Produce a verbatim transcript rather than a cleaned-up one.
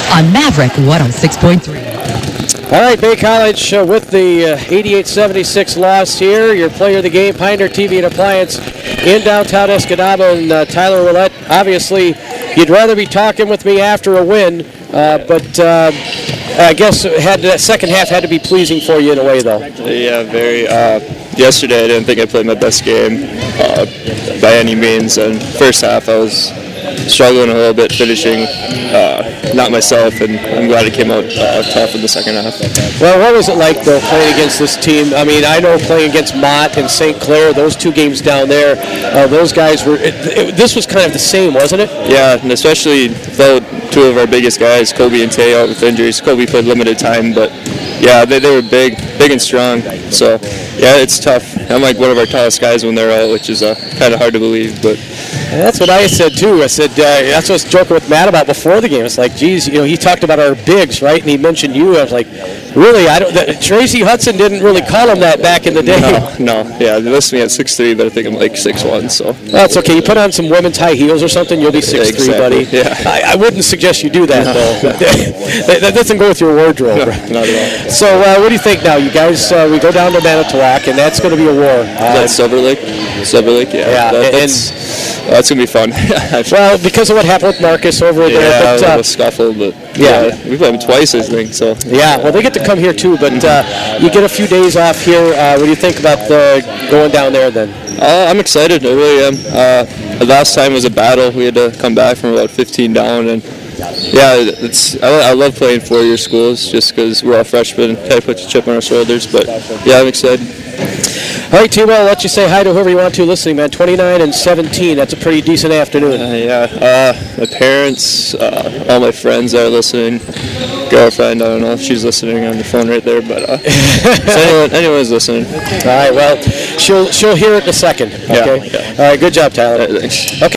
on Maverick one oh six point three. All right, Bay College uh, with the uh, eighty-eight seventy-six loss here. Your player of the game, Pioneer T V and Appliance in downtown Escanaba. And uh, Tyler Willett, obviously, you'd rather be talking with me after a win, uh, but uh, I guess had that second half had to be pleasing for you in a way, though. Yeah, very. Uh, yesterday, I didn't think I played my best game uh, by any means. And first half, I was struggling a little bit finishing, uh, not myself, and I'm glad it came out uh, tough in the second half. Well, what was it like, though, playing against this team? I mean, I know playing against Mott and Saint Clair, those two games down there, uh, those guys were, it, it, this was kind of the same, wasn't it? Yeah, and especially without two of our biggest guys, Kobe and Tay, out with injuries. Kobe played limited time, but yeah, they, they were big, big and strong. So, yeah, it's tough. I'm like one of our tallest guys when they're out, which is uh, kind of hard to believe, but... And that's what I said, too. I said, uh, that's what I was joking with Matt about before the game. It's like, geez, you know, he talked about our bigs, right? And he mentioned you. I was like, really? I don't. That, Tracy Hudson didn't really call him that back in the day. No, no. Yeah, they list me at six three, but I think I'm like six one, so. That's okay. You put on some women's high heels or something, you'll be six three, exactly. buddy. Yeah. I, I wouldn't suggest you do that, no. though. that, that doesn't go with your wardrobe. No, not at all. So, uh, what do you think now? You guys, uh, we go down to Manitowoc, and that's going to be a war. Uh, that's Silver Lake? Silver Lake, yeah. Yeah, that, and, that's, that's going to be fun. Well, because of what happened with Marcus over yeah, there. But, a uh, little scuffle, but yeah. yeah, we played him twice, I think, so. Yeah, well, they get to come here, too, but uh, you get a few days off here. Uh, what do you think about the, going down there, then? Uh, I'm excited. I really am. Uh, the last time was a battle. We had to come back from about fifteen down, and yeah, it's. I, I love playing four-year schools just because we're all freshmen and kind of puts a chip on our shoulders. But yeah, I'm excited. All right, T-Well, I'll let you say hi to whoever you want to listening, man. twenty-nine and seventeen. That's a pretty decent afternoon. Uh, yeah, uh, my parents, uh, all my friends are listening. Girlfriend, I don't know if she's listening on the phone right there, but uh, so anyone, anyone's listening. All right, well, she'll she'll hear it in a second. Okay. Yeah, yeah. All right, good job, Tyler. All right, thanks. Okay.